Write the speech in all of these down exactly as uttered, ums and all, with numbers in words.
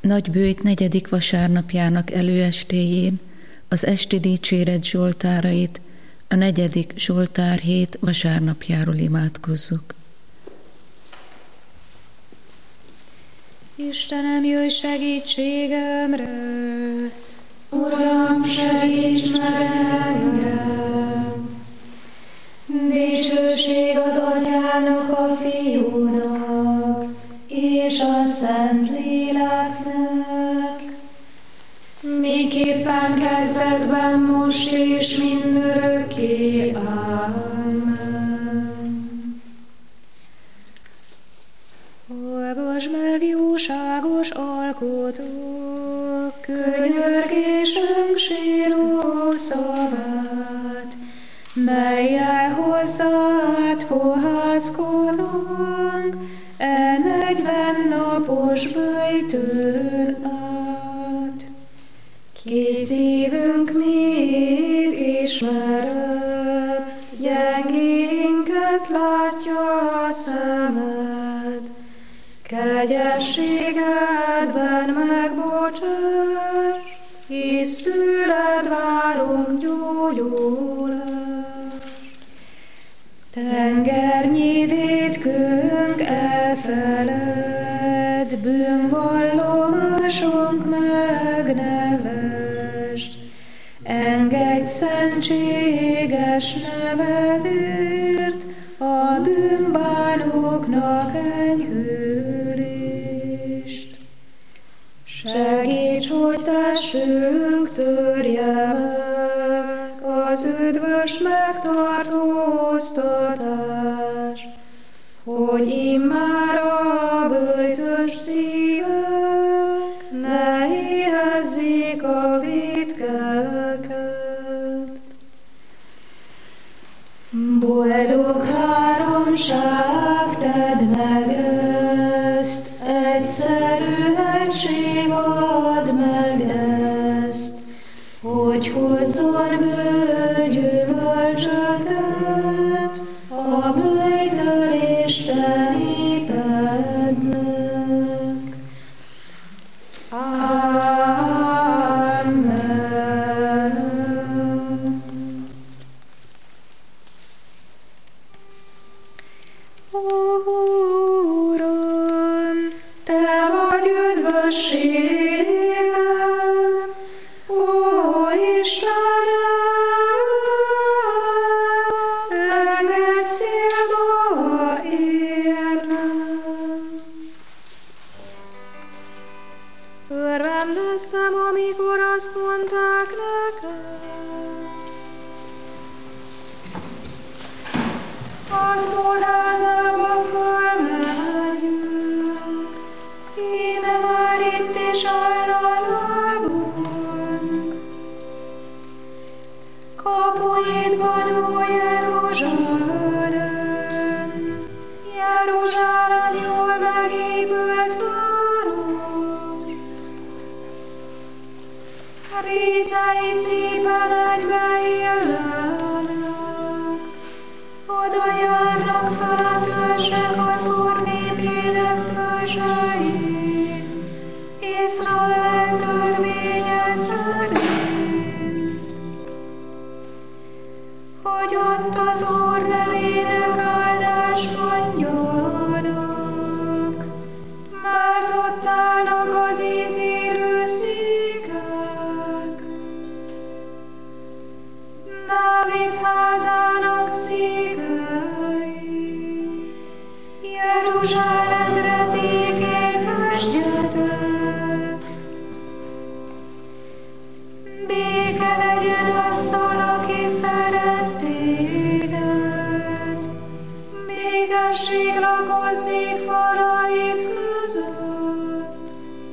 Nagybőjt negyedik vasárnapjának előestéjén az esti dicséret zsoltárait a negyedik Zsoltár hét vasárnapjáról imádkozzuk. Istenem, jöjj segítségemre! Uram, segíts meg engem! Dicsőség az Atyának, a Fiúnak, és a Szent Léleknek, miképpen kezdetben, most és mindörökké. Amen. Hallgass meg, jóságos alkotók, könyörgésünk síró szavát, mellyel hozzád fohászkodunk, e negyven napos böjtőn át. Ki szívünk miét ismered, gyengénket látja a szemed, kegyességedben megbocsáss, hisz tőled várunk gyógyulást. Tengernyi vétkünk elfeled, bűnvallomásunk megnevesd, engedj szentséges nevedért, a bűnbánóknak enyhülést. Segíts, hogy testünk törje meg az üdvös megtartóztatás, hogy immár a böjtös szívek ne éhezzék a vétkeket. Boldog háromság, tedd meg ezt, egyszerű egység, add meg ezt, hogy hozzon bő gyümölcsöket a böjtölésre népednek. Amen. Uram, te vagy üdvösségem, ó Istenem, engedj célba érnem. Örvendeztem, amikor azt mondták nekem, az órázába fölmegyünk, íme már itt is áll a lábunk. Kapuidban, ó Jeruzsálem, Jeruzsálem jól megépült város, részei szépen egybeillenek, oda járnak fel a törzsek az Úr népének törzsei, Izrael törvénye szerint, hogy ott az Úr nevének áldást mondjanak, mert ott állnak az ítélő székek. Dávid házának székei, Jeruzsálemre békét esdjetek. Béke legyen azzal, aki szeret téged, békesség lakozzék falait között,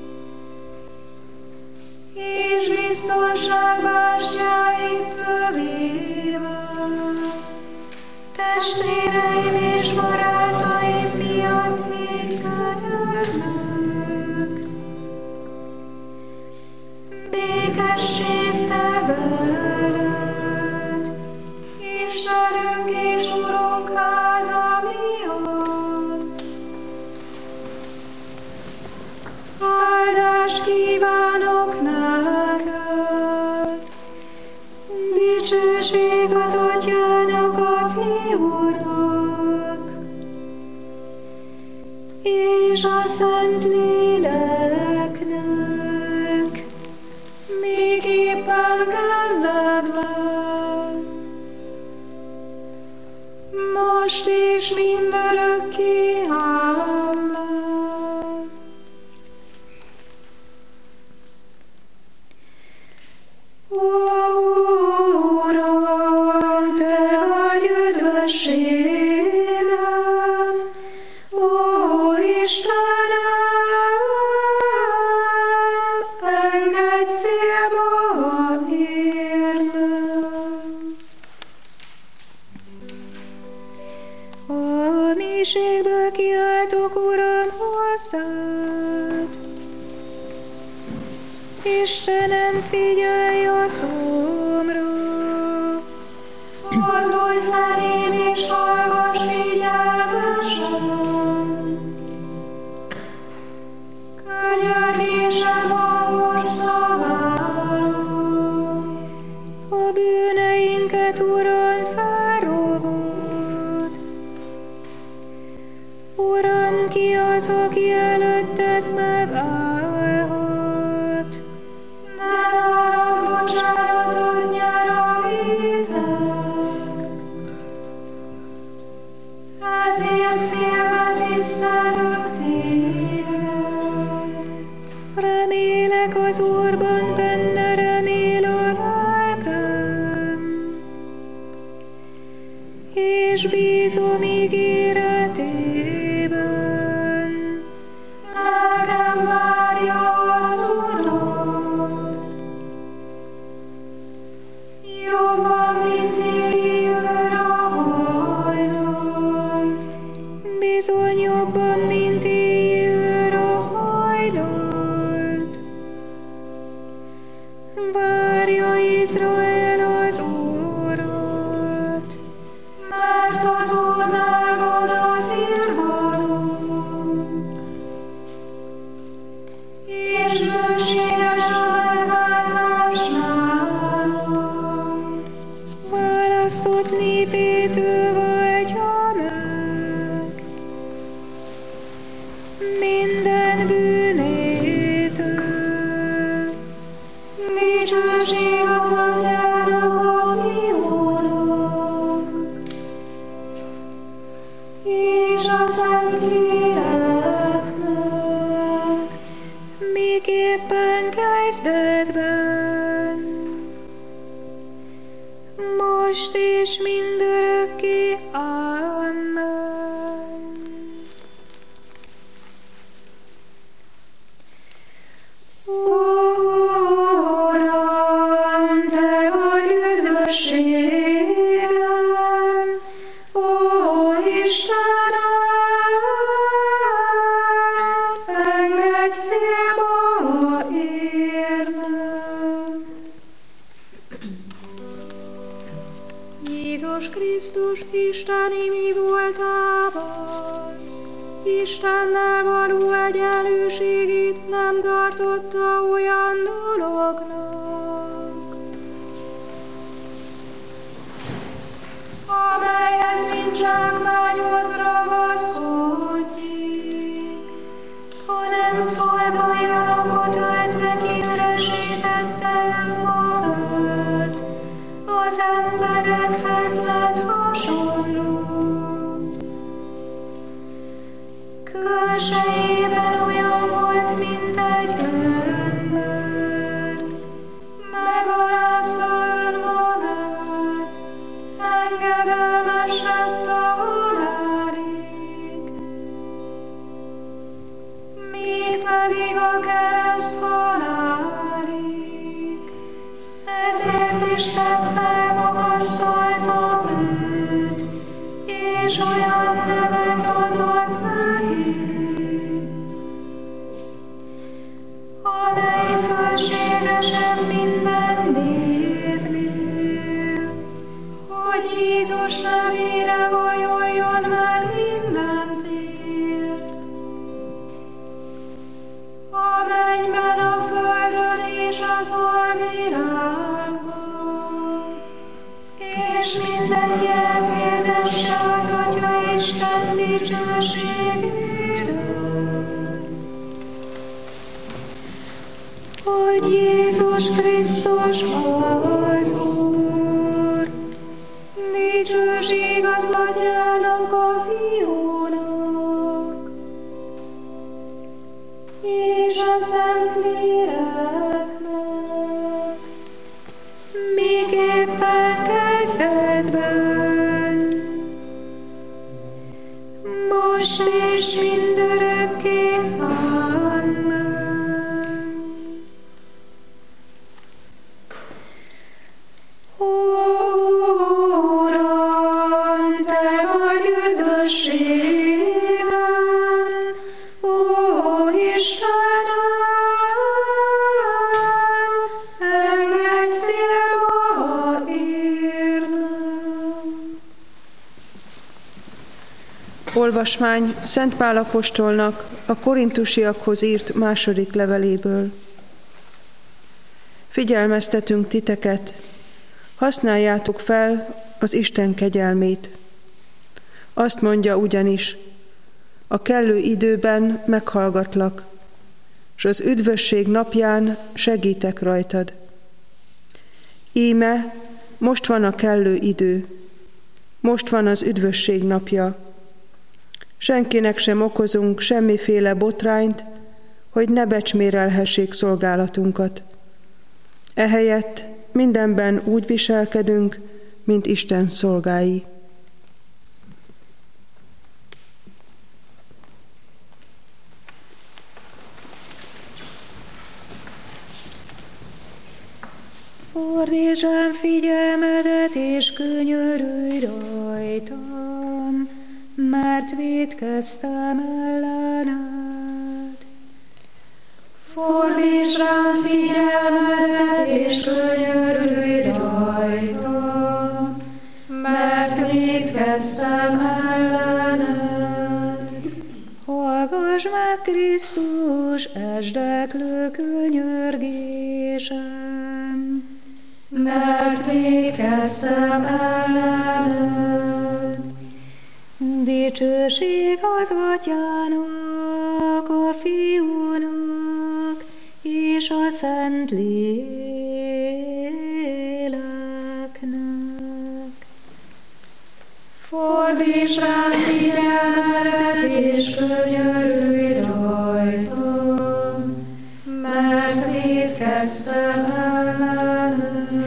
és biztonság bástyáit tövével. Testvéreim és barátaim miatt így könyörgök. Békesség te veled, Istenünk és Urunk háza miatt. Áldás áldást kívánok neked. Dicsőség az Atyának, a Fiúnak, és a Szent Léleknek, még éppen kezdetben, most és mindörökké. Amen. Ó, Uram, Te vagy üdvösségem, ó Istenem, engedj célba érnem. A mélységből kiáltok, Uram, hozzád. Istenem, figyelj a szomra. Fordulj felém és hallgass figyelmesen. Könyörgésem hangos szavára. A bűneinket, Uram, felrovod. Uram, ki az, aki előtted megállhat? Nem árad bocsánatot nyer a vétek, ezért félve tisztelök téged. Remélek az Úrban, benne remél a lelkem, és bízom ígéretében. Lelkem várja az Urat, jobban, mint égi őr a hajnalt. Bizony jobban, mint égi őr a hajnalt. Várja Izrael az Urat, mert az Úrnál van az irgalom, és bőséges a megváltás nálad. Választott népét ő váltja meg, minden bűnétől. Dicsőség az Atyának, a Fiúnak, és a Szent Léleknek, miképpen kezdetben, most és mindörökké. Amen. Uram, Te vagy üdvösségem, ó Istenem, engedj célba érnem. Jézus Krisztus isteni mi voltában, Istennel való egyenlőségét nem tartotta olyan dolognak, amelyhez mint zsákmányhoz ragaszkodjék, hanem szolgáljanakot öltve kiüresítette önmagát, az emberekhez lett hasonló. Külsejében olyan volt, mint egy ember, megalázta önmagát, engedelmes lett a halálig, mégpedig a kereszt halálig. Ezért Isten felmagasztalta őt, és olyan nevet adott neki, amely fölségesebb minden névnél, hogy Jézus nevére vajoljon meg mindentért. A mennyben, a földön és az alvilágban. És minden nyelv hirdesse az Atya Isten dicsőségére, hogy Jézus Krisztus az Úr. Dicsőség az Atyának, a Fiúnak, és a Szentléleknek, miképpen kezdetben, most és mindörökké. Amen. Uram, Te vagy üdvösségem, ó Istenem, engedj célba érnem. Olvasmány Szent Pál apostolnak a korintusiakhoz írt második leveléből. Figyelmeztetünk titeket, használjátok fel az Isten kegyelmét. Azt mondja ugyanis, a kellő időben meghallgatlak, s az üdvösség napján segítek rajtad. Íme, most van a kellő idő, most van az üdvösség napja. Senkinek sem okozunk semmiféle botrányt, hogy ne becsmérelhessék szolgálatunkat. Ehelyett mindenben úgy viselkedünk, mint Isten szolgái. Fordítsd rám figyelmedet, és könyörülj rajtam, mert vétkeztem ellened. Fordítsd rám figyelmedet, és könyörülj rajtam, mert vétkeztem ellened. Hallgass meg, Krisztus, esdeklő könyörgésem, mert vétkeztem ellened. Dicsőség az Atyának, a Fiúnak, és a Szentléleknek. Fordítsd rám figyelmedet, és könyörülj rajtam, mert vétkeztem ellened.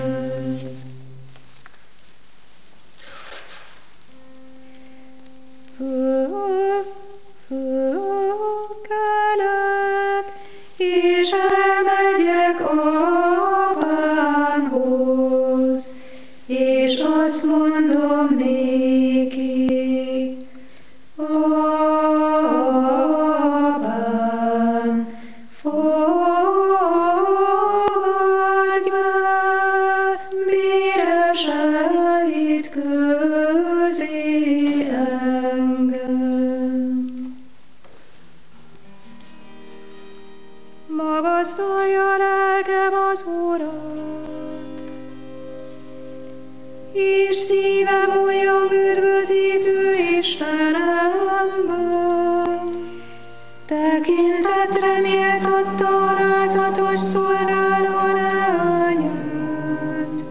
Fölkelek, és elmegyek apámhoz, és azt mondom néki, apám, fogadj be méreseit közé engem. Magasztalja lelkem az Urat, és szívem olyan üdvözítő Istenemben. Tekintetre méltatta alázatos szolgáló leányát.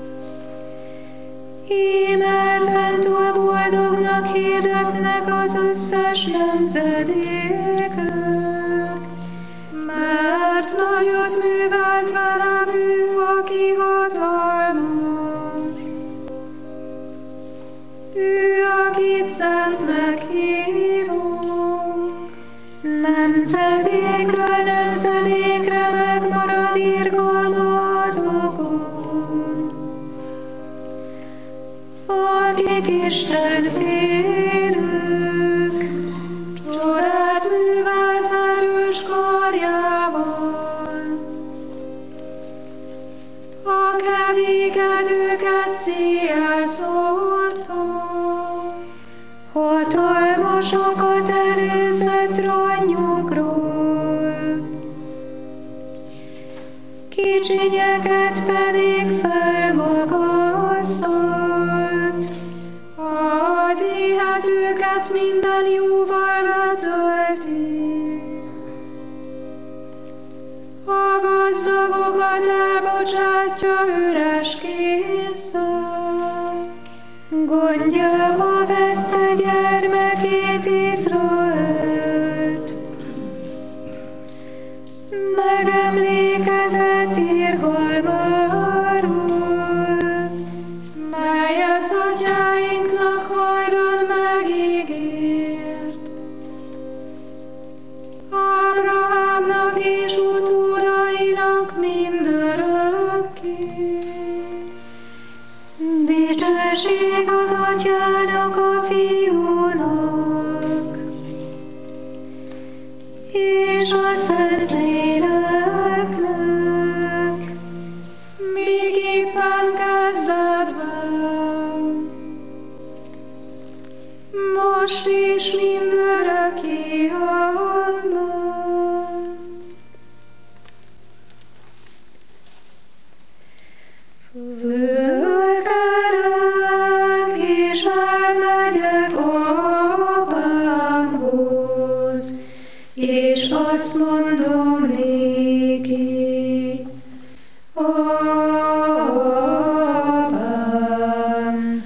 Íme ezentúl boldognak hirdetnek az összes nemzedékek, mert nagyot művelt velem ő, aki hatalmas. Ő, akit szentnek hívunk, nemzedékről nemzedékre megmarad irgalma azokon, akik Isten félők, csodát művelt erős karjával. A kevékedőket széjjel szórta, hatalmasokat előzött rannyukról. kicsinyeket pedig felmagasztott. Az éhezőket minden jóval betölti. A gazdagokat elbocsátja üres kézzel. Gondjába vette gyermekét Izraelt. Megemlékezett irgalmáról, melyet atyáinknak hajdan megígért. Ábrahámnak és utódainak mindörökké. Dicsőség az atyának, a fiúnak, és a Szentléleknek, míg éppen kezdetben, most és mindörökké. Amen. Fölkelek és elmegyek apámhoz, és azt mondom néki, apám,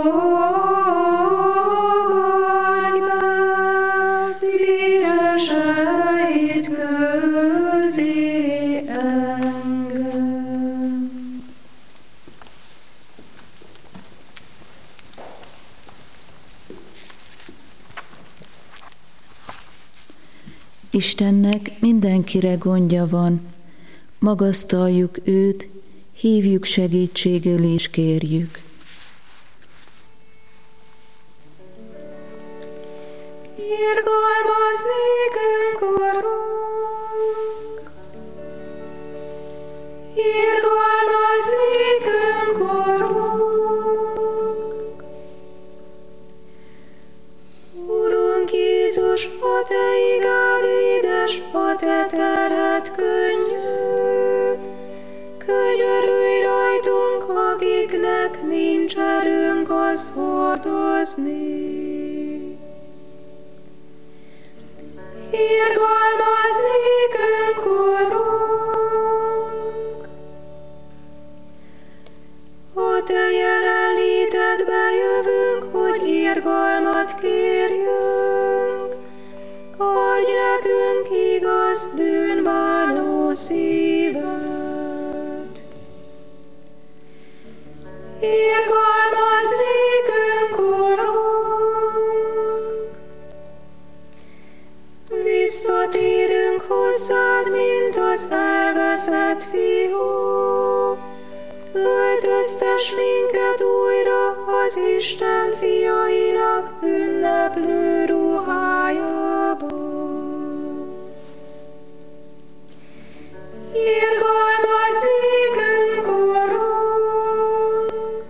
fogadj be pireseid közé engem. Istennek mindenkire gondja van, magasztaljuk őt, hívjuk segítségül és kérjük. Irgalmazz nékünk, Urunk! Irgalmazz nékünk, Urunk! Urunk Jézus, a Te igád édes, a Te terhed könnyű. Könyörülj rajtunk, akiknek nincs erőnk azt hordozni. Irgalmazz nékünk, Urunk! A Te jelenlétedbe jövünk, hogy irgalmat kérjünk. Adj nekünk igaz, bűnbánó szívet. Irgalmazz nékünk, Urunk! Visszatérünk hozzád, mint az elveszett fiú. Öltöztes minket újra az Isten fiainak ünneplő ruhájába. Irgalmazz nékünk, Urunk!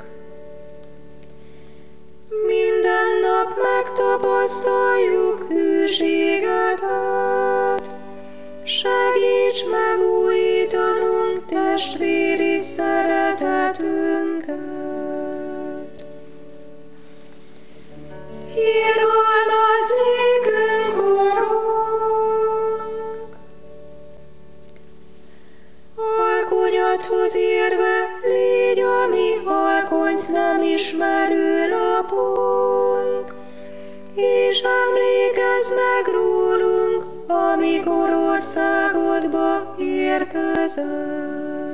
Minden nap megtapasztaljuk hűségedet. Segíts megújítanunk testvéri szeretetünket. Irgalmazz nékünk, Urunk! Alkonyathoz érve légy a mi alkonyt nem ismerő napunk, és emlékezz meg rólunk, amikor országodba érkezel.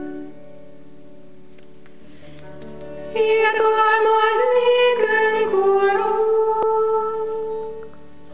Irgalmazz nékünk, Urunk!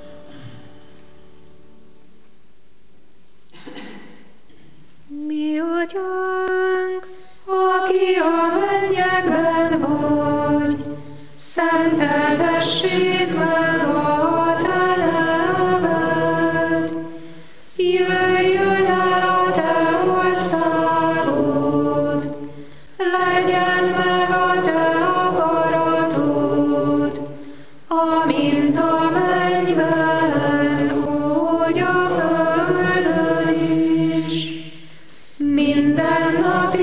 Mi Atyánk, aki a mennyekben vagy, szenteltessék meg a Te neved. Jöjjön el a Te országod, legyen meg a Te akaratod, amint a mennyben, úgy a földön is. Minden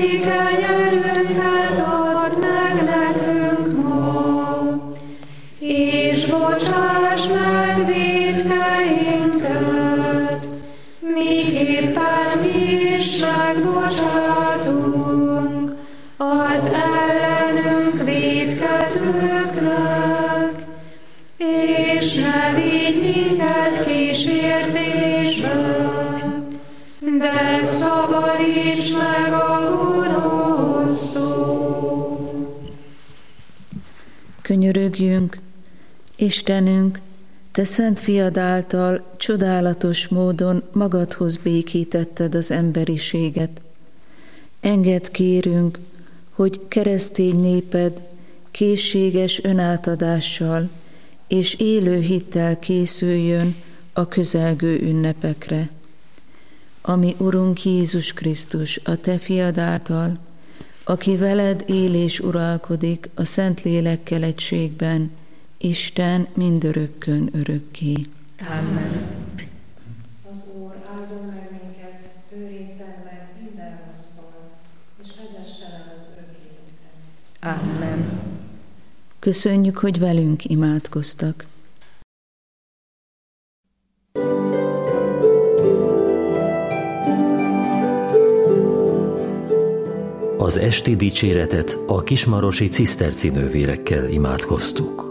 aki kenyerünket add meg nekünk ma, és bocsáss meg vétkeinket, miképpen mi is megbocsátunk az ellenünk vétkezőknek, és ne vigy minket kísértésbe, de szabadíts meg a gonosztól. Könyörögjünk, Istenünk, Te szent fiad által csodálatos módon magadhoz békítetted az emberiséget. Engedd, kérünk, hogy keresztény néped készséges önátadással és élő hittel készüljön a közelgő ünnepekre. Ami Urunk Jézus Krisztus, a Te fiad által, aki veled él és uralkodik a Szentlélekkel egységben, Isten mindörökkön örökké. Amen. Az Úr áldjon meg minket, őrizzen meg minden rossztól, és vezessen el az örök életre. Amen. Köszönjük, hogy velünk imádkoztak. Az esti dicséretet a kismarosi ciszterci nővérekkel imádkoztuk.